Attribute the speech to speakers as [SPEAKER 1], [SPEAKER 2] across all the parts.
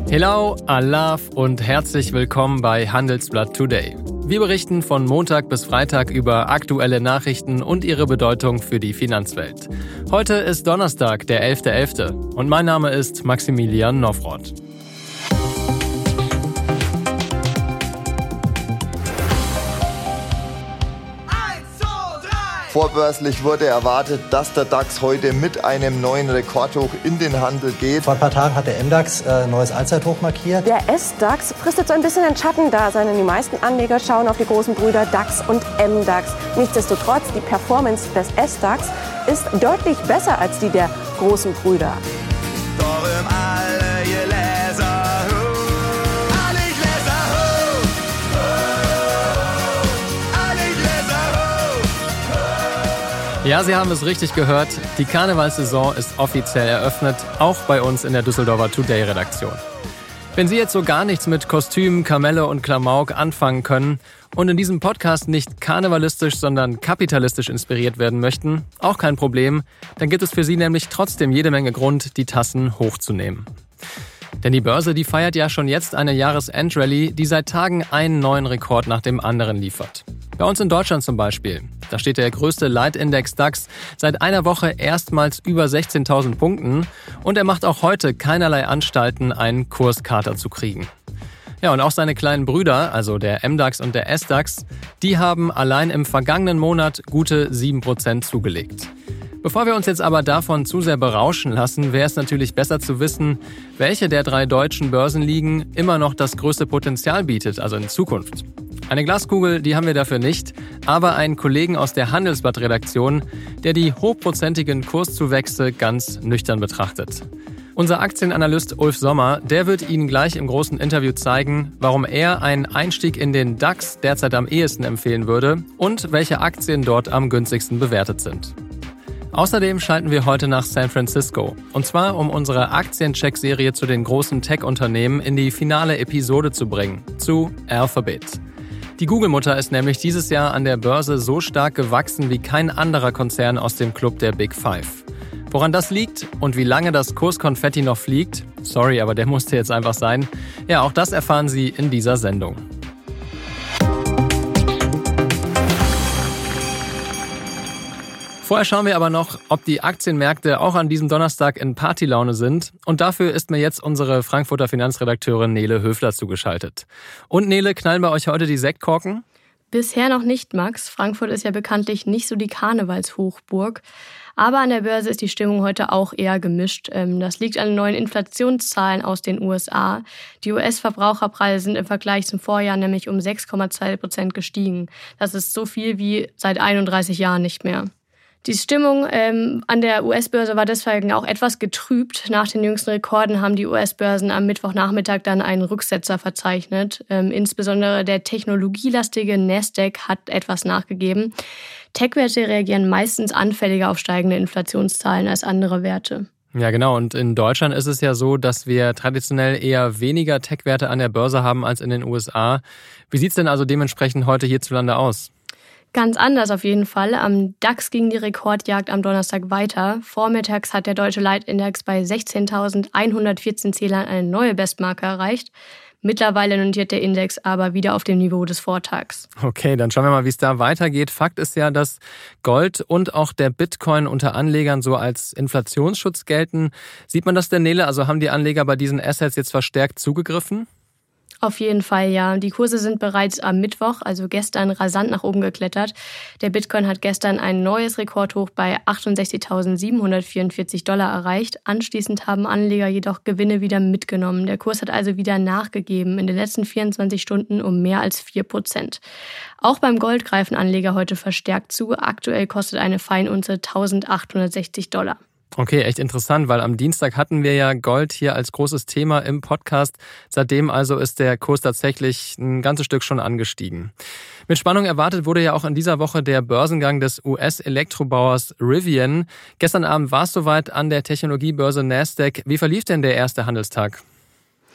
[SPEAKER 1] Hello, Alaf und herzlich willkommen bei Handelsblatt Today. Wir berichten von Montag bis Freitag über aktuelle Nachrichten und ihre Bedeutung für die Finanzwelt. Heute ist Donnerstag, der 11.11. und mein Name ist Maximilian Nowroth.
[SPEAKER 2] Vorbörslich wurde erwartet, dass der DAX heute mit einem neuen Rekordhoch in den Handel geht.
[SPEAKER 3] Vor ein paar Tagen hat der MDAX ein neues Allzeithoch markiert.
[SPEAKER 4] Der SDAX fristet so ein bisschen ein Schattendasein, denn die meisten Anleger schauen auf die großen Brüder DAX und MDAX. Nichtsdestotrotz, die Performance des SDAX ist deutlich besser als die der großen Brüder.
[SPEAKER 1] Ja, Sie haben es richtig gehört. Die Karnevalssaison ist offiziell eröffnet, auch bei uns in der Düsseldorfer Today-Redaktion. Wenn Sie jetzt so gar nichts mit Kostüm, Kamelle und Klamauk anfangen können und in diesem Podcast nicht karnevalistisch, sondern kapitalistisch inspiriert werden möchten, auch kein Problem, dann gibt es für Sie nämlich trotzdem jede Menge Grund, die Tassen hochzunehmen. Denn die Börse, die feiert ja schon jetzt eine Jahresendrallye, die seit Tagen einen neuen Rekord nach dem anderen liefert. Bei uns in Deutschland zum Beispiel. Da steht der größte Leitindex DAX seit einer Woche erstmals über 16.000 Punkten und er macht auch heute keinerlei Anstalten, einen Kurskater zu kriegen. Ja, und auch seine kleinen Brüder, also der MDAX und der SDAX, die haben allein im vergangenen Monat gute 7% zugelegt. Bevor wir uns jetzt aber davon zu sehr berauschen lassen, wäre es natürlich besser zu wissen, welche der 3 deutschen Börsenligen immer noch das größte Potenzial bietet, also in Zukunft. Eine Glaskugel, die haben wir dafür nicht, aber einen Kollegen aus der Handelsblatt-Redaktion, der die hochprozentigen Kurszuwächse ganz nüchtern betrachtet. Unser Aktienanalyst Ulf Sommer, der wird Ihnen gleich im großen Interview zeigen, warum er einen Einstieg in den DAX derzeit am ehesten empfehlen würde und welche Aktien dort am günstigsten bewertet sind. Außerdem schalten wir heute nach San Francisco. Und zwar, um unsere Aktiencheck-Serie zu den großen Tech-Unternehmen in die finale Episode zu bringen, zu Alphabet. Die Google-Mutter ist nämlich dieses Jahr an der Börse so stark gewachsen wie kein anderer Konzern aus dem Club der Big Five. Woran das liegt und wie lange das Kurskonfetti noch fliegt, sorry, aber der musste jetzt einfach sein, ja, auch das erfahren Sie in dieser Sendung. Vorher schauen wir aber noch, ob die Aktienmärkte auch an diesem Donnerstag in Partylaune sind. Und dafür ist mir jetzt unsere Frankfurter Finanzredakteurin Nele Höfler zugeschaltet. Und Nele, knallen bei euch heute die Sektkorken?
[SPEAKER 5] Bisher noch nicht, Max. Frankfurt ist ja bekanntlich nicht so die Karnevalshochburg. Aber an der Börse ist die Stimmung heute auch eher gemischt. Das liegt an den neuen Inflationszahlen aus den USA. Die US-Verbraucherpreise sind im Vergleich zum Vorjahr nämlich um 6,2% gestiegen. Das ist so viel wie seit 31 Jahren nicht mehr. Die Stimmung an der US-Börse war deswegen auch etwas getrübt. Nach den jüngsten Rekorden haben die US-Börsen am Mittwochnachmittag dann einen Rücksetzer verzeichnet. Insbesondere der technologielastige Nasdaq hat etwas nachgegeben. Tech-Werte reagieren meistens anfälliger auf steigende Inflationszahlen als andere Werte.
[SPEAKER 1] Ja, genau. Und in Deutschland ist es ja so, dass wir traditionell eher weniger Tech-Werte an der Börse haben als in den USA. Wie sieht es denn also dementsprechend heute hierzulande aus?
[SPEAKER 5] Ganz anders auf jeden Fall. Am DAX ging die Rekordjagd am Donnerstag weiter. Vormittags hat der deutsche Leitindex bei 16.114 Zählern eine neue Bestmarke erreicht. Mittlerweile notiert der Index aber wieder auf dem Niveau des Vortags.
[SPEAKER 1] Okay, dann schauen wir mal, wie es da weitergeht. Fakt ist ja, dass Gold und auch der Bitcoin unter Anlegern so als Inflationsschutz gelten. Sieht man das denn, Nele? Also haben die Anleger bei diesen Assets jetzt verstärkt zugegriffen?
[SPEAKER 5] Auf jeden Fall, ja. Die Kurse sind bereits am Mittwoch, also gestern, rasant nach oben geklettert. Der Bitcoin hat gestern ein neues Rekordhoch bei 68.744 $ erreicht. Anschließend haben Anleger jedoch Gewinne wieder mitgenommen. Der Kurs hat also wieder nachgegeben, in den letzten 24 Stunden um mehr als 4%. Auch beim Gold greifen Anleger heute verstärkt zu. Aktuell kostet eine Feinunze 1.860 $.
[SPEAKER 1] Okay, echt interessant, weil am Dienstag hatten wir ja Gold hier als großes Thema im Podcast. Seitdem also ist der Kurs tatsächlich ein ganzes Stück schon angestiegen. Mit Spannung erwartet wurde ja auch in dieser Woche der Börsengang des US-Elektrobauers Rivian. Gestern Abend war es soweit an der Technologiebörse Nasdaq. Wie verlief denn der erste Handelstag?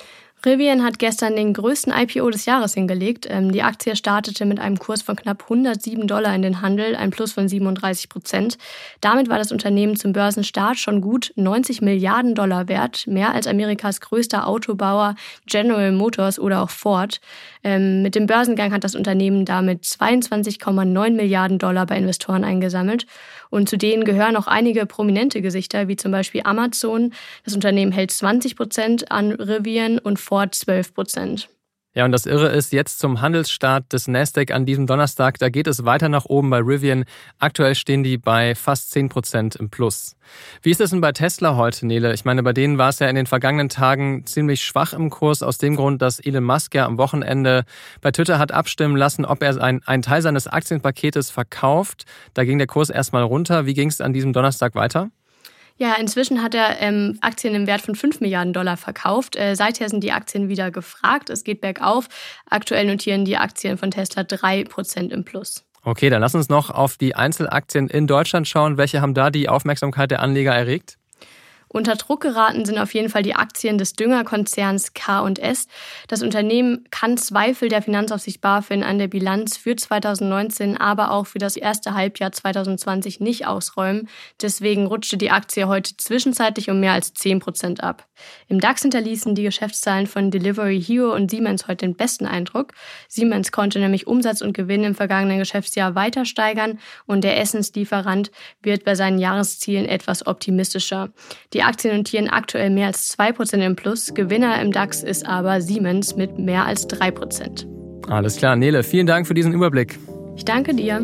[SPEAKER 5] Rivian hat gestern den größten IPO des Jahres hingelegt. Die Aktie startete mit einem Kurs von knapp $107 in den Handel, ein Plus von 37%. Damit war das Unternehmen zum Börsenstart schon gut $90 Milliarden wert, mehr als Amerikas größter Autobauer General Motors oder auch Ford. Mit dem Börsengang hat das Unternehmen damit $22,9 Milliarden bei Investoren eingesammelt. Und zu denen gehören auch einige prominente Gesichter, wie zum Beispiel Amazon. Das Unternehmen hält 20% an Rivian und Ford 12%.
[SPEAKER 1] Ja, und das Irre ist, jetzt zum Handelsstart des Nasdaq an diesem Donnerstag, da geht es weiter nach oben bei Rivian. Aktuell stehen die bei fast 10% im Plus. Wie ist es denn bei Tesla heute, Nele? Ich meine, bei denen war es ja in den vergangenen Tagen ziemlich schwach im Kurs, aus dem Grund, dass Elon Musk ja am Wochenende bei Twitter hat abstimmen lassen, ob er einen Teil seines Aktienpaketes verkauft. Da ging der Kurs erstmal runter. Wie ging es an diesem Donnerstag weiter?
[SPEAKER 5] Ja, inzwischen hat er Aktien im Wert von $5 Milliarden verkauft. Seither sind die Aktien wieder gefragt. Es geht bergauf. Aktuell notieren die Aktien von Tesla 3% im Plus.
[SPEAKER 1] Okay, dann lass uns noch auf die Einzelaktien in Deutschland schauen. Welche haben da die Aufmerksamkeit der Anleger erregt?
[SPEAKER 5] Unter Druck geraten sind auf jeden Fall die Aktien des Düngerkonzerns K&S. Das Unternehmen kann Zweifel der Finanzaufsicht BaFin an der Bilanz für 2019, aber auch für das erste Halbjahr 2020 nicht ausräumen. Deswegen rutschte die Aktie heute zwischenzeitlich um mehr als 10% ab. Im DAX hinterließen die Geschäftszahlen von Delivery Hero und Siemens heute den besten Eindruck. Siemens konnte nämlich Umsatz und Gewinn im vergangenen Geschäftsjahr weiter steigern und der Essenslieferant wird bei seinen Jahreszielen etwas optimistischer. Die Aktien notieren aktuell mehr als 2% im Plus. Gewinner im DAX ist aber Siemens mit mehr als 3%.
[SPEAKER 1] Alles klar, Nele, vielen Dank für diesen Überblick.
[SPEAKER 5] Ich danke dir.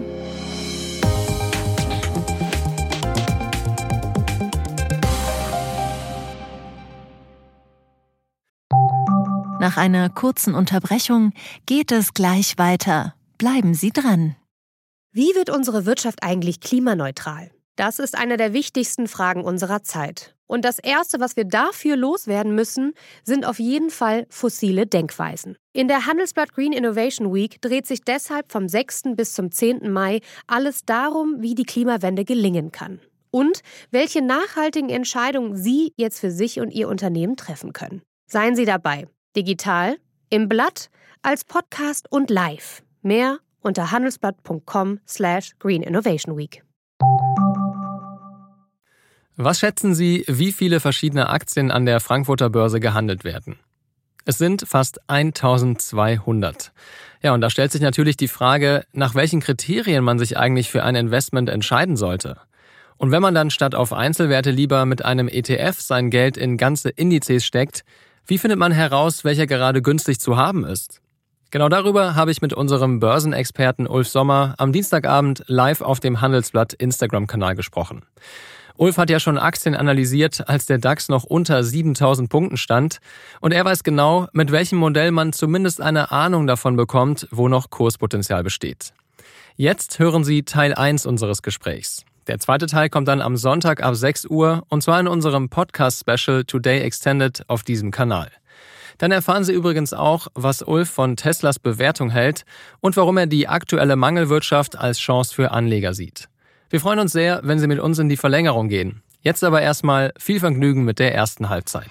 [SPEAKER 6] Nach einer kurzen Unterbrechung geht es gleich weiter. Bleiben Sie dran.
[SPEAKER 7] Wie wird unsere Wirtschaft eigentlich klimaneutral? Das ist eine der wichtigsten Fragen unserer Zeit. Und das Erste, was wir dafür loswerden müssen, sind auf jeden Fall fossile Denkweisen. In der Handelsblatt Green Innovation Week dreht sich deshalb vom 6. bis zum 10. Mai alles darum, wie die Klimawende gelingen kann. Und welche nachhaltigen Entscheidungen Sie jetzt für sich und Ihr Unternehmen treffen können. Seien Sie dabei. Digital, im Blatt, als Podcast und live. Mehr unter handelsblatt.com/Green Innovation Week.
[SPEAKER 1] Was schätzen Sie, wie viele verschiedene Aktien an der Frankfurter Börse gehandelt werden? Es sind fast 1200. Ja, und da stellt sich natürlich die Frage, nach welchen Kriterien man sich eigentlich für ein Investment entscheiden sollte. Und wenn man dann statt auf Einzelwerte lieber mit einem ETF sein Geld in ganze Indizes steckt, wie findet man heraus, welcher gerade günstig zu haben ist? Genau darüber habe ich mit unserem Börsenexperten Ulf Sommer am Dienstagabend live auf dem Handelsblatt Instagram-Kanal gesprochen. Ulf hat ja schon Aktien analysiert, als der DAX noch unter 7.000 Punkten stand. Und er weiß genau, mit welchem Modell man zumindest eine Ahnung davon bekommt, wo noch Kurspotenzial besteht. Jetzt hören Sie Teil 1 unseres Gesprächs. Der zweite Teil kommt dann am Sonntag ab 6 Uhr und zwar in unserem Podcast-Special Today Extended auf diesem Kanal. Dann erfahren Sie übrigens auch, was Ulf von Teslas Bewertung hält und warum er die aktuelle Mangelwirtschaft als Chance für Anleger sieht. Wir freuen uns sehr, wenn Sie mit uns in die Verlängerung gehen. Jetzt aber erstmal viel Vergnügen mit der ersten Halbzeit.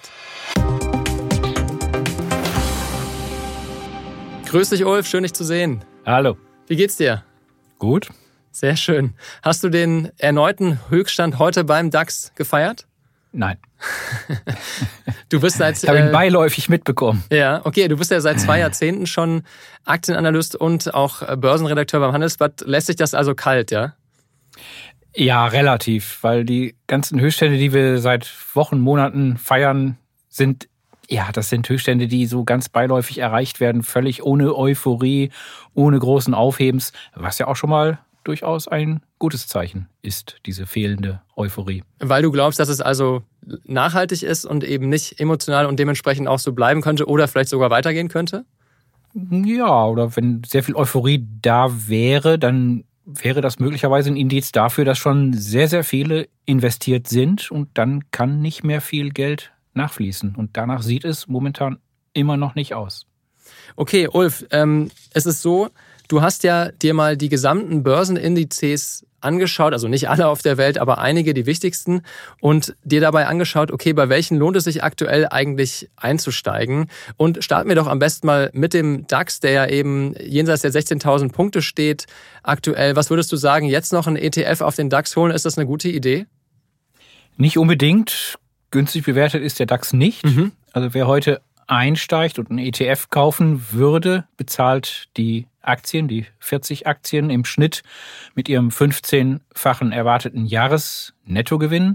[SPEAKER 1] Grüß dich, Ulf, schön dich zu sehen.
[SPEAKER 8] Hallo.
[SPEAKER 1] Wie geht's dir?
[SPEAKER 8] Gut.
[SPEAKER 1] Sehr schön. Hast du den erneuten Höchststand heute beim DAX gefeiert?
[SPEAKER 8] Nein.
[SPEAKER 1] Du bist seit...
[SPEAKER 8] Ich habe ihn beiläufig mitbekommen.
[SPEAKER 1] Ja, okay. Du bist ja seit 2 Jahrzehnten schon Aktienanalyst und auch Börsenredakteur beim Handelsblatt. Lässt sich das also kalt, ja?
[SPEAKER 8] Ja, relativ, weil die ganzen Höchststände, die wir seit Wochen, Monaten feiern, sind Höchststände, die so ganz beiläufig erreicht werden, völlig ohne Euphorie, ohne großen Aufhebens, was ja auch schon mal durchaus ein gutes Zeichen ist, diese fehlende Euphorie.
[SPEAKER 1] Weil du glaubst, dass es also nachhaltig ist und eben nicht emotional und dementsprechend auch so bleiben könnte oder vielleicht sogar weitergehen könnte?
[SPEAKER 8] Ja, oder wenn sehr viel Euphorie da wäre, dann wäre das möglicherweise ein Indiz dafür, dass schon sehr, sehr viele investiert sind und dann kann nicht mehr viel Geld nachfließen. Und danach sieht es momentan immer noch nicht aus.
[SPEAKER 1] Okay, Ulf, es ist so, du hast ja dir mal die gesamten Börsenindizes angeschaut, also nicht alle auf der Welt, aber einige, die wichtigsten, und dir dabei angeschaut, okay, bei welchen lohnt es sich aktuell eigentlich einzusteigen? Und starten wir doch am besten mal mit dem DAX, der ja eben jenseits der 16.000 Punkte steht aktuell. Was würdest du sagen, jetzt noch ein ETF auf den DAX holen, ist das eine gute Idee?
[SPEAKER 8] Nicht unbedingt. Günstig bewertet ist der DAX nicht. Also wer heute einsteigt und einen ETF kaufen würde, bezahlt die Aktien, die 40 Aktien im Schnitt mit ihrem 15-fachen erwarteten Jahresnettogewinn.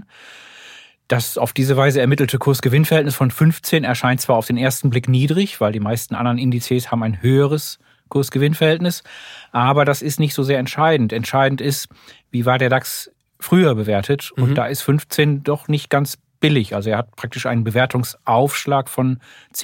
[SPEAKER 8] Das auf diese Weise ermittelte Kurs-Gewinn-Verhältnis von 15 erscheint zwar auf den ersten Blick niedrig, weil die meisten anderen Indizes haben ein höheres Kurs-Gewinn-Verhältnis, aber das ist nicht so sehr entscheidend. Entscheidend ist, wie war der DAX früher bewertet, und da ist 15 doch nicht ganz billig. Also er hat praktisch einen Bewertungsaufschlag von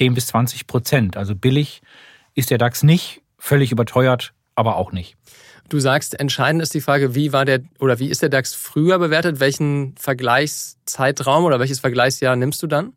[SPEAKER 8] 10-20%. Also billig ist der DAX nicht, völlig überteuert aber auch nicht.
[SPEAKER 1] Du sagst, entscheidend ist die Frage, wie ist der DAX früher bewertet? Welchen Vergleichszeitraum oder welches Vergleichsjahr nimmst du dann?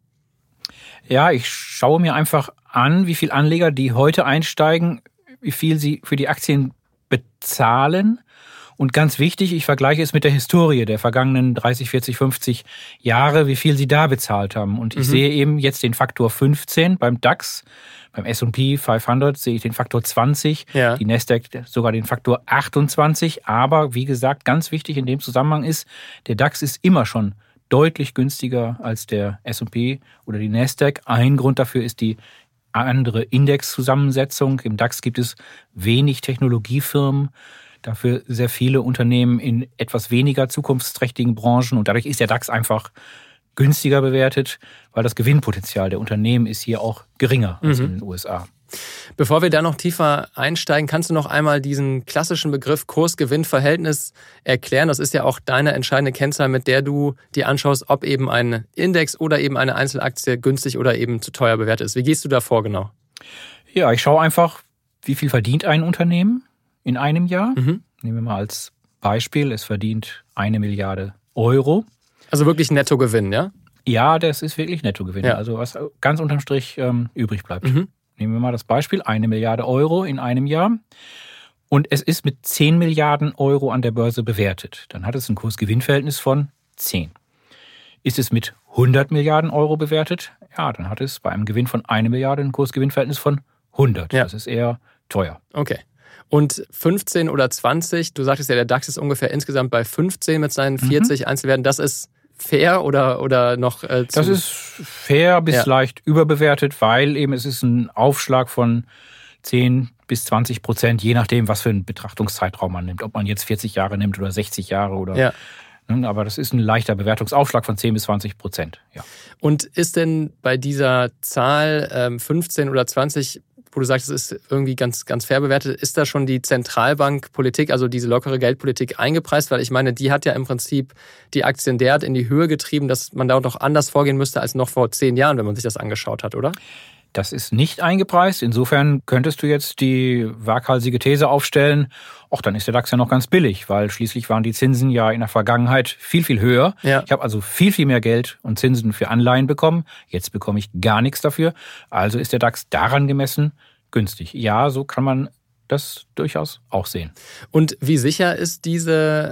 [SPEAKER 8] Ja, ich schaue mir einfach an, wie viele Anleger, die heute einsteigen, wie viel sie für die Aktien bezahlen. Und ganz wichtig, ich vergleiche es mit der Historie der vergangenen 30, 40, 50 Jahre, wie viel sie da bezahlt haben. Und ich sehe eben jetzt den Faktor 15 beim DAX, beim S&P 500 sehe ich den Faktor 20, die Nasdaq sogar den Faktor 28. Aber wie gesagt, ganz wichtig in dem Zusammenhang ist, der DAX ist immer schon deutlich günstiger als der S&P oder die Nasdaq. Ein Grund dafür ist die andere Indexzusammensetzung. Im DAX gibt es wenig Technologiefirmen, dafür sehr viele Unternehmen in etwas weniger zukunftsträchtigen Branchen, und dadurch ist der DAX einfach günstiger bewertet, weil das Gewinnpotenzial der Unternehmen ist hier auch geringer als in den USA.
[SPEAKER 1] Bevor wir da noch tiefer einsteigen, kannst du noch einmal diesen klassischen Begriff Kurs-Gewinn-Verhältnis erklären? Das ist ja auch deine entscheidende Kennzahl, mit der du dir anschaust, ob eben ein Index oder eben eine Einzelaktie günstig oder eben zu teuer bewertet ist. Wie gehst du da vor genau?
[SPEAKER 8] Ja, ich schaue einfach, wie viel verdient ein Unternehmen in einem Jahr. Nehmen wir mal als Beispiel, es verdient 1 Milliarde Euro.
[SPEAKER 1] Also wirklich Nettogewinn, ja?
[SPEAKER 8] Ja, das ist wirklich Nettogewinn. Ja. Also was ganz unterm Strich übrig bleibt. Nehmen wir mal das Beispiel, 1 Milliarde Euro in einem Jahr. Und es ist mit 10 Milliarden Euro an der Börse bewertet. Dann hat es ein Kurs-Gewinn-Verhältnis von 10. Ist es mit 100 Milliarden Euro bewertet? Ja, dann hat es bei einem Gewinn von 1 Milliarde ein Kurs-Gewinn-Verhältnis von 100. Ja. Das ist eher teuer.
[SPEAKER 1] Okay. Und 15 oder 20, du sagtest ja, der DAX ist ungefähr insgesamt bei 15 mit seinen 40 Einzelwerten. Das ist fair oder noch zu...
[SPEAKER 8] Das ist fair bis leicht überbewertet, weil eben es ist ein Aufschlag von 10-20%, je nachdem, was für einen Betrachtungszeitraum man nimmt. Ob man jetzt 40 Jahre nimmt oder 60 Jahre oder... Ja. Aber das ist ein leichter Bewertungsaufschlag von 10-20%. Ja.
[SPEAKER 1] Und ist denn bei dieser Zahl 15 oder 20... wo du sagst, es ist irgendwie ganz fair bewertet, ist da schon die Zentralbankpolitik, also diese lockere Geldpolitik eingepreist? Weil ich meine, die hat ja im Prinzip die Aktien derart in die Höhe getrieben, dass man da doch anders vorgehen müsste als noch vor 10 Jahren, wenn man sich das angeschaut hat, oder?
[SPEAKER 8] Das ist nicht eingepreist. Insofern könntest du jetzt die waghalsige These aufstellen, dann ist der DAX ja noch ganz billig, weil schließlich waren die Zinsen ja in der Vergangenheit viel, viel höher. Ja. Ich habe also viel, viel mehr Geld und Zinsen für Anleihen bekommen. Jetzt bekomme ich gar nichts dafür. Also ist der DAX daran gemessen günstig. Ja, so kann man das durchaus auch sehen.
[SPEAKER 1] Und wie sicher ist dieses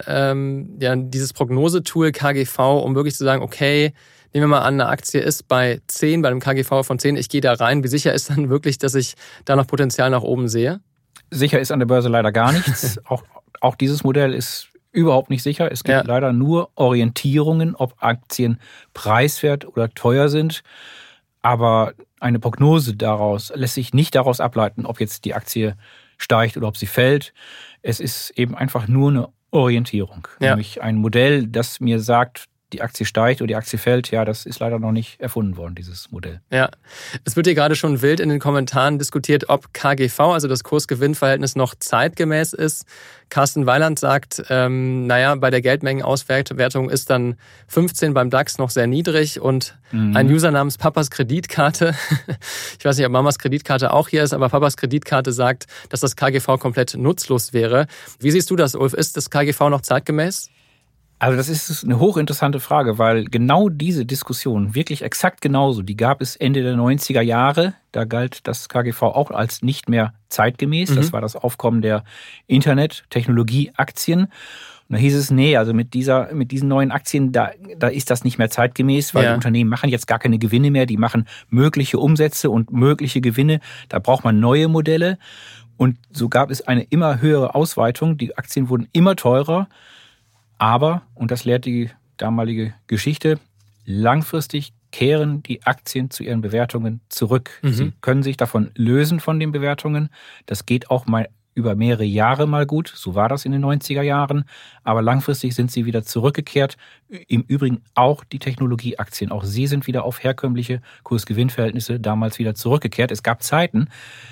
[SPEAKER 1] Prognosetool KGV, um wirklich zu sagen, okay, nehmen wir mal an, eine Aktie ist bei 10, bei einem KGV von 10, ich gehe da rein. Wie sicher ist dann wirklich, dass ich da noch Potenzial nach oben sehe?
[SPEAKER 8] Sicher ist an der Börse leider gar nichts. Auch dieses Modell ist überhaupt nicht sicher. Es gibt leider nur Orientierungen, ob Aktien preiswert oder teuer sind. Aber eine Prognose daraus lässt sich nicht daraus ableiten, ob jetzt die Aktie steigt oder ob sie fällt. Es ist eben einfach nur eine Orientierung. Nämlich ein Modell, das mir sagt, die Aktie steigt oder die Aktie fällt, das ist leider noch nicht erfunden worden, dieses Modell.
[SPEAKER 1] Ja, es wird hier gerade schon wild in den Kommentaren diskutiert, ob KGV, also das Kurs-Gewinn-Verhältnis, noch zeitgemäß ist. Carsten Weiland sagt, bei der Geldmengenauswertung ist dann 15 beim DAX noch sehr niedrig und ein User namens Papas Kreditkarte, ich weiß nicht, ob Mamas Kreditkarte auch hier ist, aber Papas Kreditkarte sagt, dass das KGV komplett nutzlos wäre. Wie siehst du das, Ulf? Ist das KGV noch zeitgemäß?
[SPEAKER 8] Also das ist eine hochinteressante Frage, weil genau diese Diskussion, wirklich exakt genauso, die gab es Ende der 90er Jahre. Da galt das KGV auch als nicht mehr zeitgemäß. Das war das Aufkommen der Internet-Technologie-Aktien. Und da hieß es, nee, also mit diesen neuen Aktien, da ist das nicht mehr zeitgemäß, weil die Unternehmen machen jetzt gar keine Gewinne mehr, die machen mögliche Umsätze und mögliche Gewinne. Da braucht man neue Modelle. Und so gab es eine immer höhere Ausweitung. Die Aktien wurden immer teurer. Aber, und das lehrt die damalige Geschichte, langfristig kehren die Aktien zu ihren Bewertungen zurück. Sie können sich davon lösen von den Bewertungen. Das geht auch mal über mehrere Jahre mal gut. So war das in den 90er Jahren. Aber langfristig sind sie wieder zurückgekehrt. Im Übrigen auch die Technologieaktien. Auch sie sind wieder auf herkömmliche Kurs-Gewinn-Verhältnisse damals wieder zurückgekehrt. Es gab Zeiten,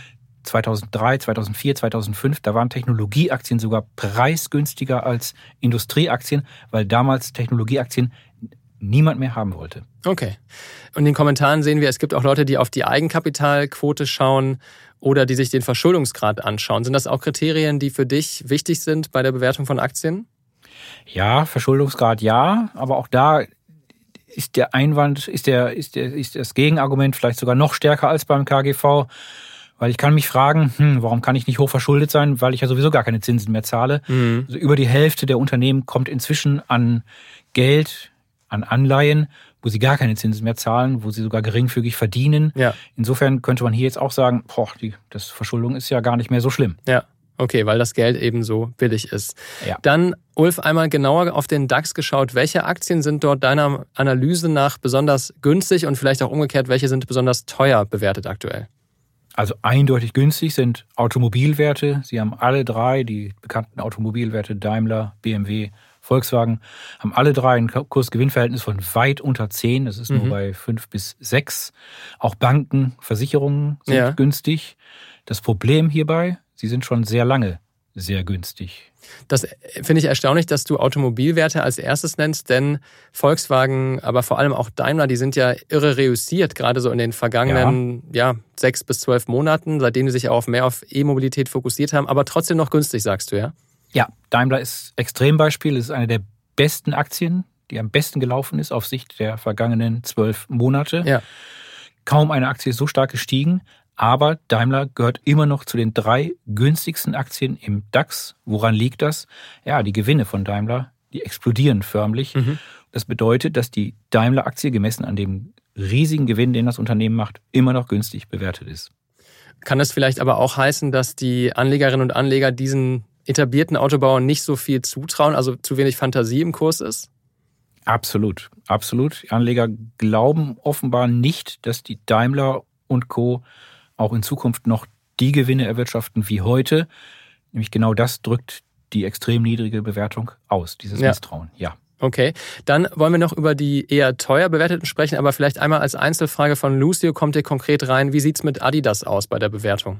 [SPEAKER 8] 2003, 2004, 2005, da waren Technologieaktien sogar preisgünstiger als Industrieaktien, weil damals Technologieaktien niemand mehr haben wollte.
[SPEAKER 1] Okay. Und in den Kommentaren sehen wir, es gibt auch Leute, die auf die Eigenkapitalquote schauen oder die sich den Verschuldungsgrad anschauen. Sind das auch Kriterien, die für dich wichtig sind bei der Bewertung von Aktien?
[SPEAKER 8] Ja, Verschuldungsgrad ja, aber auch da ist der Einwand, ist das Gegenargument vielleicht sogar noch stärker als beim KGV, weil ich kann mich fragen, warum kann ich nicht hoch verschuldet sein, weil ich ja sowieso gar keine Zinsen mehr zahle. Also über die Hälfte der Unternehmen kommt inzwischen an Geld, an Anleihen, wo sie gar keine Zinsen mehr zahlen, wo sie sogar geringfügig verdienen. Ja. Insofern könnte man hier jetzt auch sagen, das Verschuldung ist ja gar nicht mehr so schlimm.
[SPEAKER 1] Ja, okay, weil das Geld eben so billig ist.
[SPEAKER 8] Ja.
[SPEAKER 1] Dann, Ulf, einmal genauer auf den DAX geschaut. Welche Aktien sind dort deiner Analyse nach besonders günstig und vielleicht auch umgekehrt, welche sind besonders teuer bewertet aktuell?
[SPEAKER 8] Also eindeutig günstig sind Automobilwerte. Sie haben alle drei, die bekannten Automobilwerte Daimler, BMW, Volkswagen, haben alle drei ein Kurs-Gewinn-Verhältnis von weit unter 10. Das ist nur bei 5 bis 6. Auch Banken, Versicherungen sind günstig. Das Problem hierbei, sie sind schon sehr lange sehr günstig.
[SPEAKER 1] Das finde ich erstaunlich, dass du Automobilwerte als erstes nennst, denn Volkswagen, aber vor allem auch Daimler, die sind ja irre reüssiert, gerade so in den vergangenen 6 bis 12 Monaten, seitdem sie sich auch mehr auf E-Mobilität fokussiert haben, aber trotzdem noch günstig, sagst du, ja?
[SPEAKER 8] Ja, Daimler ist Extrembeispiel. Es ist eine der besten Aktien, die am besten gelaufen ist auf Sicht der vergangenen 12 Monate.
[SPEAKER 1] Ja.
[SPEAKER 8] Kaum eine Aktie ist so stark gestiegen, aber Daimler gehört immer noch zu den 3 günstigsten Aktien im DAX. Woran liegt das? Ja, die Gewinne von Daimler, die explodieren förmlich. Das bedeutet, dass die Daimler-Aktie gemessen an dem riesigen Gewinn, den das Unternehmen macht, immer noch günstig bewertet ist.
[SPEAKER 1] Kann das vielleicht aber auch heißen, dass die Anlegerinnen und Anleger diesen etablierten Autobauern nicht so viel zutrauen, also zu wenig Fantasie im Kurs ist?
[SPEAKER 8] Absolut, absolut. Die Anleger glauben offenbar nicht, dass die Daimler und Co. auch in Zukunft noch die Gewinne erwirtschaften wie heute. Nämlich genau das drückt die extrem niedrige Bewertung aus, dieses Misstrauen. Ja.
[SPEAKER 1] Okay, dann wollen wir noch über die eher teuer bewerteten sprechen, aber vielleicht einmal als Einzelfrage von Lucio kommt ihr konkret rein. Wie sieht es mit Adidas aus bei der Bewertung?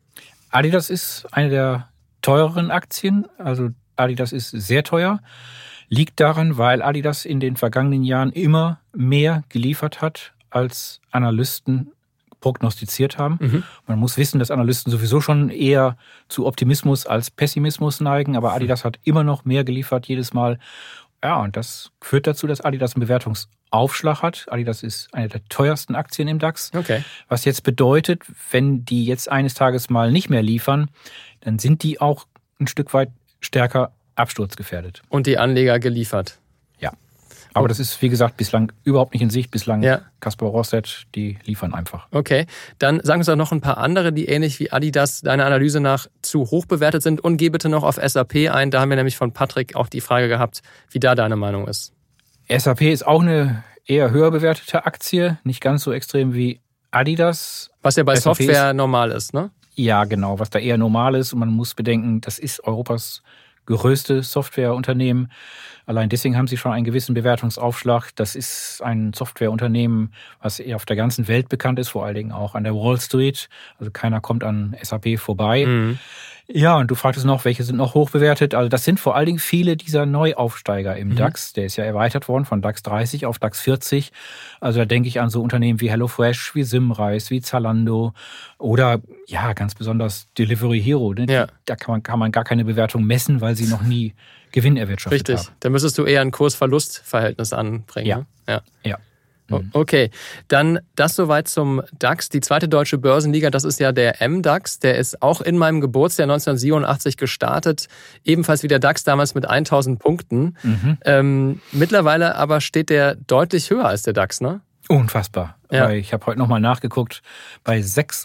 [SPEAKER 8] Adidas ist eine der teureren Aktien, also Adidas ist sehr teuer, liegt daran, weil Adidas in den vergangenen Jahren immer mehr geliefert hat, als Analysten prognostiziert haben. Man muss wissen, dass Analysten sowieso schon eher zu Optimismus als Pessimismus neigen, aber Adidas hat immer noch mehr geliefert jedes Mal. Ja, und das führt dazu, dass Adidas einen Bewertungsaufschlag hat. Adidas ist eine der teuersten Aktien im DAX.
[SPEAKER 1] Okay.
[SPEAKER 8] Was jetzt bedeutet, wenn die jetzt eines Tages mal nicht mehr liefern, dann sind die auch ein Stück weit stärker absturzgefährdet.
[SPEAKER 1] Und die Anleger geliefert.
[SPEAKER 8] Ja. Aber das ist, wie gesagt, bislang überhaupt nicht in Sicht. Bislang Kaspar Rosset, die liefern einfach.
[SPEAKER 1] Okay, dann sagen uns doch noch ein paar andere, die ähnlich wie Adidas deiner Analyse nach zu hoch bewertet sind. Und geh bitte noch auf SAP ein. Da haben wir nämlich von Patrick auch die Frage gehabt, wie da deine Meinung ist.
[SPEAKER 8] SAP ist auch eine eher höher bewertete Aktie. Nicht ganz so extrem wie Adidas.
[SPEAKER 1] Was ja bei SAP Software normal ist, ne?
[SPEAKER 8] Ja, genau, was da eher normal ist. Und man muss bedenken, das ist Europas größte Softwareunternehmen. Allein deswegen haben sie schon einen gewissen Bewertungsaufschlag. Das ist ein Softwareunternehmen, was eher auf der ganzen Welt bekannt ist, vor allen Dingen auch an der Wall Street. Also keiner kommt an SAP vorbei. Ja, und du fragtest noch, welche sind noch hoch bewertet? Also das sind vor allen Dingen viele dieser Neuaufsteiger im DAX. Der ist ja erweitert worden von DAX 30 auf DAX 40. Also da denke ich an so Unternehmen wie HelloFresh, wie Simrise, wie Zalando oder ja, ganz besonders Delivery Hero. Ne?
[SPEAKER 1] Ja.
[SPEAKER 8] Da kann man gar keine Bewertung messen, weil sie noch nie Gewinn erwirtschaftet haben.
[SPEAKER 1] Richtig, da müsstest du eher ein Kurs-Verlust-Verhältnis anbringen.
[SPEAKER 8] Ja.
[SPEAKER 1] Ne? Ja. Okay, dann das soweit zum DAX. Die zweite deutsche Börsenliga, das ist ja der MDAX. Der ist auch in meinem Geburtsjahr 1987 gestartet. Ebenfalls wie der DAX damals mit 1000 Punkten. Mittlerweile aber steht der deutlich höher als der DAX, ne?
[SPEAKER 8] Unfassbar.
[SPEAKER 1] Ja.
[SPEAKER 8] Weil ich habe heute nochmal nachgeguckt, bei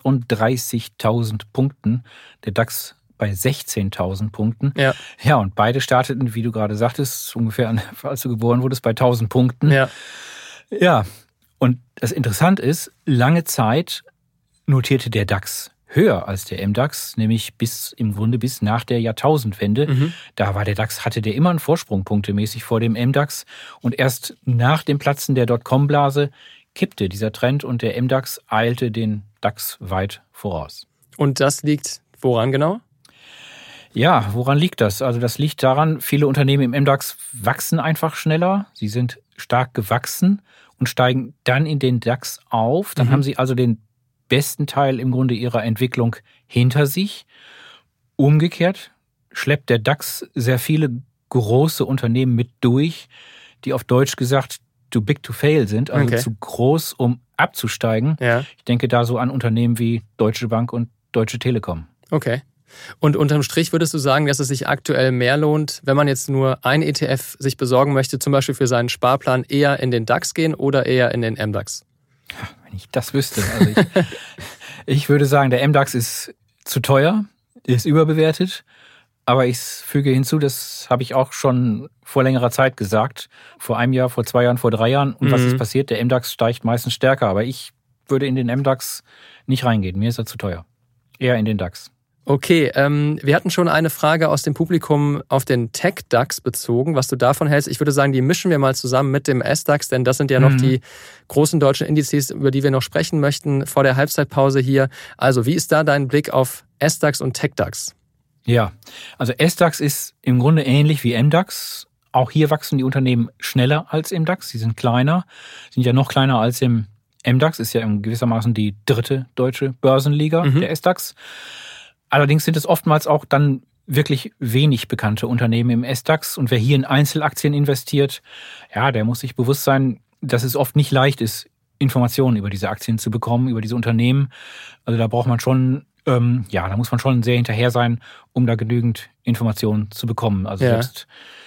[SPEAKER 8] 36.000 Punkten, der DAX bei 16.000 Punkten. Ja, und beide starteten, wie du gerade sagtest, ungefähr als du geboren wurdest, bei 1.000 Punkten. Ja, und das Interessante ist, lange Zeit notierte der DAX höher als der MDAX, nämlich im Grunde bis nach der Jahrtausendwende. Da war der DAX, hatte der immer einen Vorsprung punktemäßig vor dem MDAX. Und erst nach dem Platzen der Dotcom-Blase kippte dieser Trend und der MDAX eilte den DAX weit voraus.
[SPEAKER 1] Und das liegt woran genau?
[SPEAKER 8] Ja, woran liegt das? Also das liegt daran, viele Unternehmen im MDAX wachsen einfach schneller. Sie sind stark gewachsen und steigen dann in den DAX auf. Dann haben sie also den besten Teil im Grunde ihrer Entwicklung hinter sich. Umgekehrt schleppt der DAX sehr viele große Unternehmen mit durch, die auf Deutsch gesagt too big to fail sind, also zu groß, um abzusteigen. Ich denke da so an Unternehmen wie Deutsche Bank und Deutsche Telekom.
[SPEAKER 1] Okay. Und unterm Strich würdest du sagen, dass es sich aktuell mehr lohnt, wenn man jetzt nur ein ETF sich besorgen möchte, zum Beispiel für seinen Sparplan, eher in den DAX gehen oder eher in den MDAX?
[SPEAKER 8] Wenn ich das wüsste. Also ich würde sagen, der MDAX ist zu teuer, ist überbewertet. Aber ich füge hinzu, das habe ich auch schon vor längerer Zeit gesagt. Vor einem Jahr, vor 2 Jahren, vor 3 Jahren. Und was ist passiert? Der MDAX steigt meistens stärker. Aber ich würde in den MDAX nicht reingehen. Mir ist er zu teuer. Eher in den DAX.
[SPEAKER 1] Okay, wir hatten schon eine Frage aus dem Publikum auf den Tech-DAX bezogen, was du davon hältst. Ich würde sagen, die mischen wir mal zusammen mit dem SDAX, denn das sind ja noch die großen deutschen Indizes, über die wir noch sprechen möchten vor der Halbzeitpause hier. Also, wie ist da dein Blick auf SDAX und Tech-DAX?
[SPEAKER 8] Ja, also SDAX ist im Grunde ähnlich wie MDAX. Auch hier wachsen die Unternehmen schneller als im DAX. Sie sind kleiner, sind ja noch kleiner als im MDAX, ist ja in gewissermaßen die dritte deutsche Börsenliga, der SDAX. Allerdings sind es oftmals auch dann wirklich wenig bekannte Unternehmen im SDAX. Und wer hier in Einzelaktien investiert, ja, der muss sich bewusst sein, dass es oft nicht leicht ist, Informationen über diese Aktien zu bekommen, über diese Unternehmen. Also da braucht man schon, da muss man schon sehr hinterher sein, um da genügend Informationen zu bekommen. Also selbst,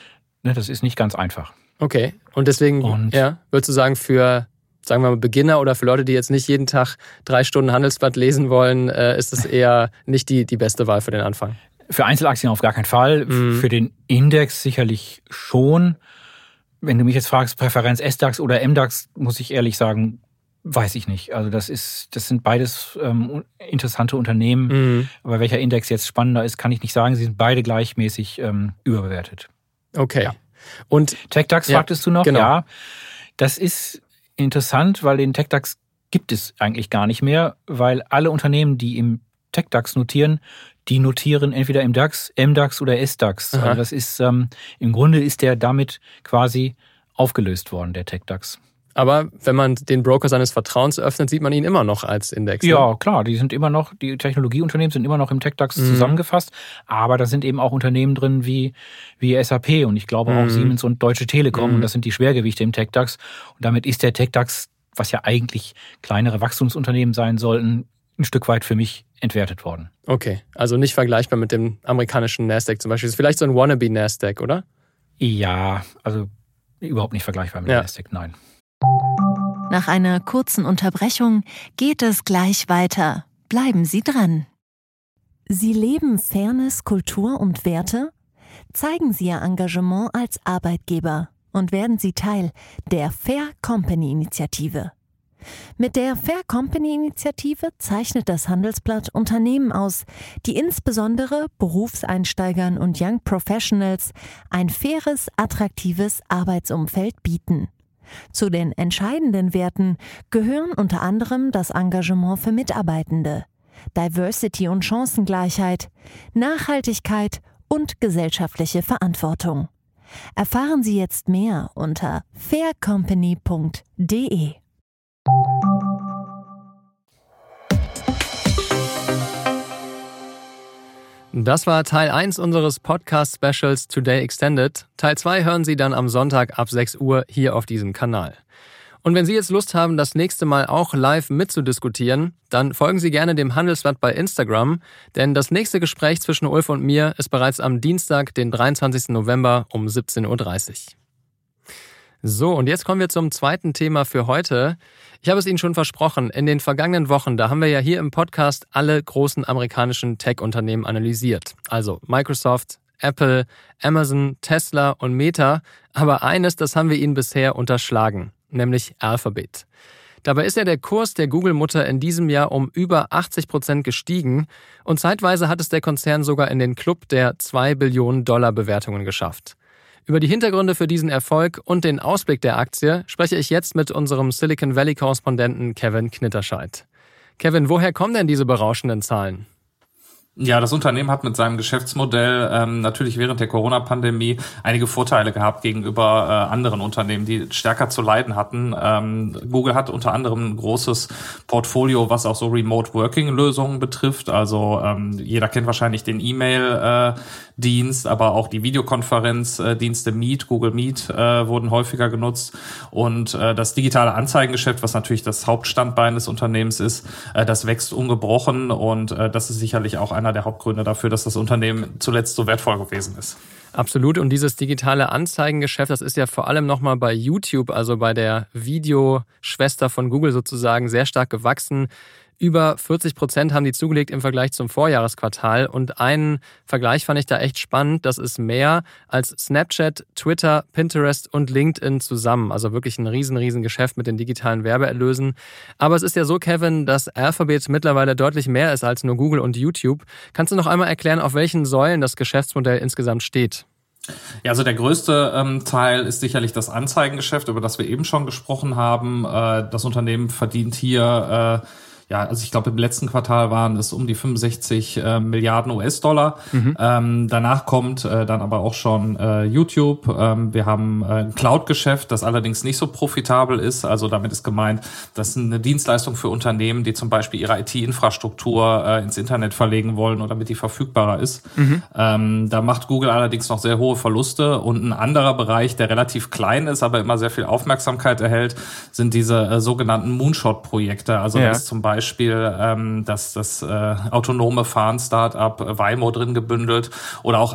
[SPEAKER 8] das ist nicht ganz einfach.
[SPEAKER 1] Okay, und deswegen, würdest du sagen, für, sagen wir mal, Beginner oder für Leute, die jetzt nicht jeden Tag 3 Stunden Handelsblatt lesen wollen, ist es eher nicht die beste Wahl für den Anfang?
[SPEAKER 8] Für Einzelaktien auf gar keinen Fall. Für den Index sicherlich schon. Wenn du mich jetzt fragst, Präferenz SDAX oder MDAX, muss ich ehrlich sagen, weiß ich nicht. Also das sind beides interessante Unternehmen. Aber welcher Index jetzt spannender ist, kann ich nicht sagen. Sie sind beide gleichmäßig überbewertet.
[SPEAKER 1] Okay.
[SPEAKER 8] Ja.
[SPEAKER 1] Und
[SPEAKER 8] TechDAX fragtest du noch?
[SPEAKER 1] Genau.
[SPEAKER 8] Ja, das ist interessant, weil den TechDAX gibt es eigentlich gar nicht mehr, weil alle Unternehmen, die im TechDAX notieren, die notieren entweder im DAX, MDAX oder SDAX. Also das ist, im Grunde ist der damit quasi aufgelöst worden, der TechDAX.
[SPEAKER 1] Aber wenn man den Broker seines Vertrauens öffnet, sieht man ihn immer noch als Index. Ne?
[SPEAKER 8] Ja, klar, die Technologieunternehmen sind immer noch im TechDAX zusammengefasst, aber da sind eben auch Unternehmen drin wie SAP und ich glaube auch Siemens und Deutsche Telekom und das sind die Schwergewichte im TechDAX. Und damit ist der TechDAX, was ja eigentlich kleinere Wachstumsunternehmen sein sollten, ein Stück weit für mich entwertet worden.
[SPEAKER 1] Okay, also nicht vergleichbar mit dem amerikanischen Nasdaq zum Beispiel. Das ist vielleicht so ein Wannabe Nasdaq, oder?
[SPEAKER 8] Ja, also überhaupt nicht vergleichbar mit dem Nasdaq, nein.
[SPEAKER 6] Nach einer kurzen Unterbrechung geht es gleich weiter. Bleiben Sie dran. Sie leben Fairness, Kultur und Werte? Zeigen Sie Ihr Engagement als Arbeitgeber und werden Sie Teil der Fair Company Initiative. Mit der Fair Company Initiative zeichnet das Handelsblatt Unternehmen aus, die insbesondere Berufseinsteigern und Young Professionals ein faires, attraktives Arbeitsumfeld bieten. Zu den entscheidenden Werten gehören unter anderem das Engagement für Mitarbeitende, Diversity und Chancengleichheit, Nachhaltigkeit und gesellschaftliche Verantwortung. Erfahren Sie jetzt mehr unter faircompany.de.
[SPEAKER 1] Das war Teil 1 unseres Podcast-Specials Today Extended. Teil 2 hören Sie dann am Sonntag ab 6 Uhr hier auf diesem Kanal. Und wenn Sie jetzt Lust haben, das nächste Mal auch live mitzudiskutieren, dann folgen Sie gerne dem Handelsblatt bei Instagram, denn das nächste Gespräch zwischen Ulf und mir ist bereits am Dienstag, den 23. November um 17.30 Uhr. So, und jetzt kommen wir zum zweiten Thema für heute. Ich habe es Ihnen schon versprochen, in den vergangenen Wochen, da haben wir ja hier im Podcast alle großen amerikanischen Tech-Unternehmen analysiert. Also Microsoft, Apple, Amazon, Tesla und Meta. Aber eines, das haben wir Ihnen bisher unterschlagen, nämlich Alphabet. Dabei ist ja der Kurs der Google-Mutter in diesem Jahr um über 80% gestiegen und zeitweise hat es der Konzern sogar in den Club der $2 Billionen Bewertungen geschafft. Über die Hintergründe für diesen Erfolg und den Ausblick der Aktie spreche ich jetzt mit unserem Silicon Valley-Korrespondenten Kevin Knitterscheid. Kevin, woher kommen denn diese berauschenden Zahlen?
[SPEAKER 9] Ja, das Unternehmen hat mit seinem Geschäftsmodell natürlich während der Corona-Pandemie einige Vorteile gehabt gegenüber anderen Unternehmen, die stärker zu leiden hatten. Google hat unter anderem ein großes Portfolio, was auch so Remote-Working-Lösungen betrifft. Also jeder kennt wahrscheinlich den E-Mail-Dienst, aber auch die Videokonferenzdienste Meet, Google Meet wurden häufiger genutzt. Und das digitale Anzeigengeschäft, was natürlich das Hauptstandbein des Unternehmens ist, das wächst ungebrochen und das ist sicherlich auch einer der Hauptgründe dafür, dass das Unternehmen zuletzt so wertvoll gewesen ist.
[SPEAKER 1] Absolut. Und dieses digitale Anzeigengeschäft, das ist ja vor allem nochmal bei YouTube, also bei der Videoschwester von Google sozusagen, sehr stark gewachsen. Über 40% haben die zugelegt im Vergleich zum Vorjahresquartal. Und einen Vergleich fand ich da echt spannend. Das ist mehr als Snapchat, Twitter, Pinterest und LinkedIn zusammen. Also wirklich ein riesen Geschäft mit den digitalen Werbeerlösen. Aber es ist ja so, Kevin, dass Alphabet mittlerweile deutlich mehr ist als nur Google und YouTube. Kannst du noch einmal erklären, auf welchen Säulen das Geschäftsmodell insgesamt steht?
[SPEAKER 9] Ja, also der größte Teil ist sicherlich das Anzeigengeschäft, über das wir eben schon gesprochen haben. Das Unternehmen verdient hier also ich glaube, im letzten Quartal waren es um die 65 Milliarden US-Dollar. Danach kommt dann aber auch schon YouTube. Wir haben ein Cloud-Geschäft, das allerdings nicht so profitabel ist. Also damit ist gemeint, das ist eine Dienstleistung für Unternehmen, die zum Beispiel ihre IT-Infrastruktur ins Internet verlegen wollen oder damit die verfügbarer ist. Da macht Google allerdings noch sehr hohe Verluste. Und ein anderer Bereich, der relativ klein ist, aber immer sehr viel Aufmerksamkeit erhält, sind diese sogenannten Moonshot-Projekte. Also das ist zum Beispiel das autonome Fahren-Startup Waymo drin gebündelt oder auch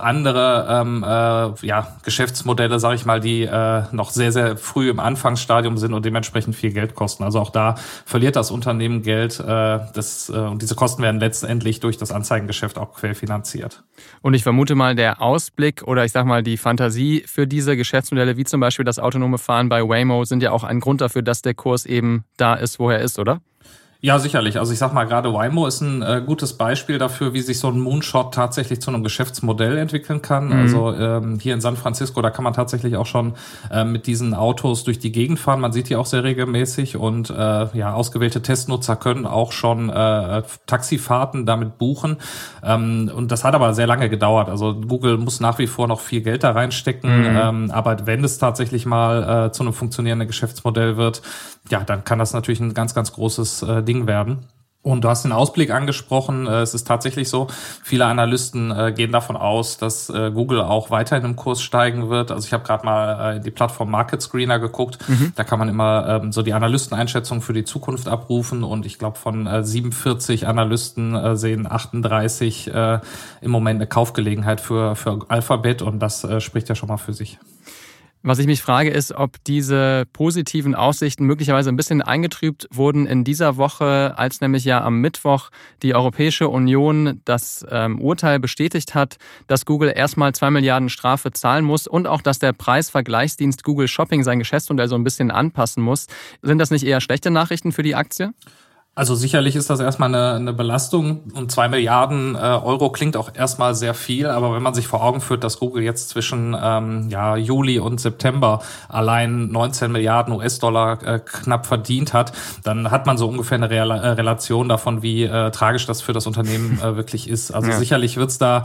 [SPEAKER 9] andere Geschäftsmodelle, sage ich mal, die noch sehr früh im Anfangsstadium sind und dementsprechend viel Geld kosten. Also auch da verliert das Unternehmen Geld und diese Kosten werden letztendlich durch das Anzeigengeschäft auch querfinanziert.
[SPEAKER 1] Und ich vermute mal, der Ausblick oder ich sag mal die Fantasie für diese Geschäftsmodelle, wie zum Beispiel das autonome Fahren bei Waymo, sind ja auch ein Grund dafür, dass der Kurs eben da ist, wo er ist, oder?
[SPEAKER 9] Ja, sicherlich. Also ich sag mal, gerade Waymo ist ein gutes Beispiel dafür, wie sich so ein Moonshot tatsächlich zu einem Geschäftsmodell entwickeln kann. Also hier in San Francisco, da kann man tatsächlich auch schon mit diesen Autos durch die Gegend fahren. Man sieht die auch sehr regelmäßig und ausgewählte Testnutzer können auch schon Taxifahrten damit buchen. Und das hat aber sehr lange gedauert. Also Google muss nach wie vor noch viel Geld da reinstecken. Aber wenn es tatsächlich mal zu einem funktionierenden Geschäftsmodell wird, ja, dann kann das natürlich ein ganz großes Ding werden. Und du hast den Ausblick angesprochen. Es ist tatsächlich so, viele Analysten gehen davon aus, dass Google auch weiterhin im Kurs steigen wird. Also ich habe gerade mal in die Plattform Market Screener geguckt. Da kann man immer so die Analysteneinschätzung für die Zukunft abrufen. Und ich glaube, von 47 Analysten sehen 38 im Moment eine Kaufgelegenheit für Alphabet. Und das spricht ja schon mal für sich.
[SPEAKER 1] Was ich mich frage, ist, ob diese positiven Aussichten möglicherweise ein bisschen eingetrübt wurden in dieser Woche, als nämlich ja am Mittwoch die Europäische Union das Urteil bestätigt hat, dass Google erstmal 2 Milliarden Strafe zahlen muss und auch, dass der Preisvergleichsdienst Google Shopping sein Geschäftsmodell so ein bisschen anpassen muss. Sind das nicht eher schlechte Nachrichten für die Aktie?
[SPEAKER 9] Also sicherlich ist das erstmal eine Belastung und 2 Milliarden Euro klingt auch erstmal sehr viel, aber wenn man sich vor Augen führt, dass Google jetzt zwischen Juli und September allein 19 Milliarden US-Dollar knapp verdient hat, dann hat man so ungefähr eine Relation davon, wie tragisch das für das Unternehmen wirklich ist. Also sicherlich wird es da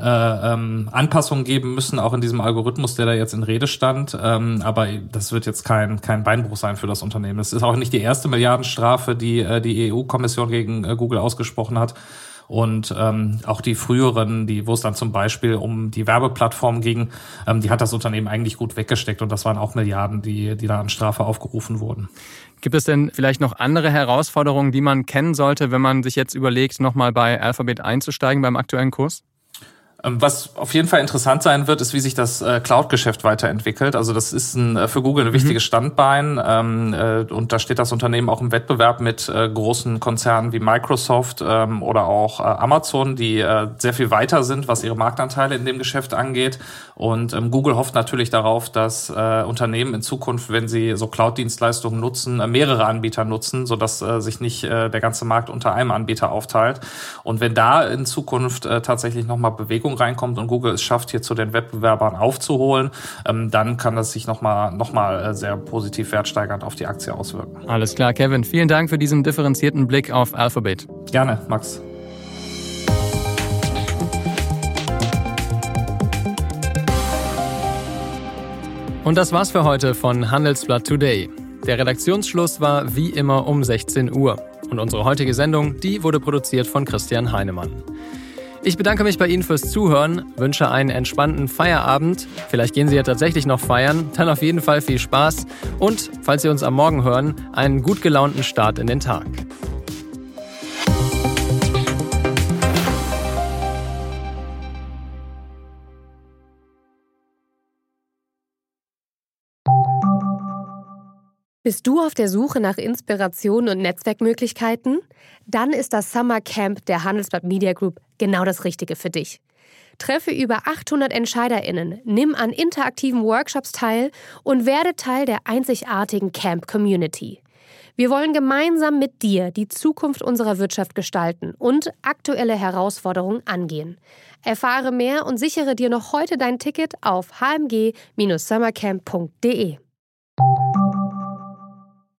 [SPEAKER 9] Anpassungen geben müssen, auch in diesem Algorithmus, der da jetzt in Rede stand, aber das wird jetzt kein Beinbruch sein für das Unternehmen. Es ist auch nicht die erste Milliardenstrafe, die EU-Kommission gegen Google ausgesprochen hat. Und auch die früheren, wo es dann zum Beispiel um die Werbeplattform ging, die hat das Unternehmen eigentlich gut weggesteckt. Und das waren auch Milliarden, die da an Strafe aufgerufen wurden.
[SPEAKER 1] Gibt es denn vielleicht noch andere Herausforderungen, die man kennen sollte, wenn man sich jetzt überlegt, nochmal bei Alphabet einzusteigen beim aktuellen Kurs?
[SPEAKER 9] Was auf jeden Fall interessant sein wird, ist, wie sich das Cloud-Geschäft weiterentwickelt. Also das ist für Google ein wichtiges Standbein. Und da steht das Unternehmen auch im Wettbewerb mit großen Konzernen wie Microsoft oder auch Amazon, die sehr viel weiter sind, was ihre Marktanteile in dem Geschäft angeht. Und Google hofft natürlich darauf, dass Unternehmen in Zukunft, wenn sie so Cloud-Dienstleistungen nutzen, mehrere Anbieter nutzen, sodass sich nicht der ganze Markt unter einem Anbieter aufteilt. Und wenn da in Zukunft tatsächlich nochmal Bewegung reinkommt und Google es schafft, hier zu den Wettbewerbern aufzuholen, dann kann das sich nochmal sehr positiv wertsteigernd auf die Aktie auswirken.
[SPEAKER 1] Alles klar, Kevin. Vielen Dank für diesen differenzierten Blick auf Alphabet.
[SPEAKER 9] Gerne, Max.
[SPEAKER 1] Und das war's für heute von Handelsblatt Today. Der Redaktionsschluss war wie immer um 16 Uhr. Und unsere heutige Sendung, die wurde produziert von Christian Heinemann. Ich bedanke mich bei Ihnen fürs Zuhören, wünsche einen entspannten Feierabend. Vielleicht gehen Sie ja tatsächlich noch feiern, dann auf jeden Fall viel Spaß. Und, falls Sie uns am Morgen hören, einen gut gelaunten Start in den Tag.
[SPEAKER 7] Bist du auf der Suche nach Inspiration und Netzwerkmöglichkeiten? Dann ist das Summer Camp der Handelsblatt Media Group genau das Richtige für dich. Treffe über 800 EntscheiderInnen, nimm an interaktiven Workshops teil und werde Teil der einzigartigen Camp-Community. Wir wollen gemeinsam mit dir die Zukunft unserer Wirtschaft gestalten und aktuelle Herausforderungen angehen. Erfahre mehr und sichere dir noch heute dein Ticket auf hmg-summercamp.de.